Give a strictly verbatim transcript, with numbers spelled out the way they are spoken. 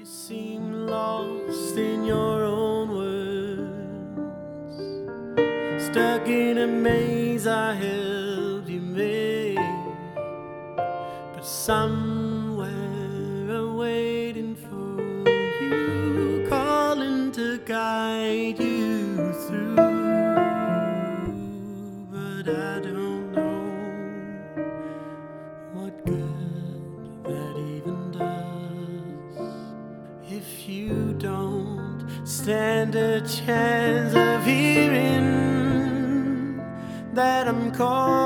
You seem lost in your own words, stuck in a maze I helped you make, but somewhere I'm waiting for you, calling to guide you through. But I don't know what good that even does if you don't stand a chance of hearing that I'm calling.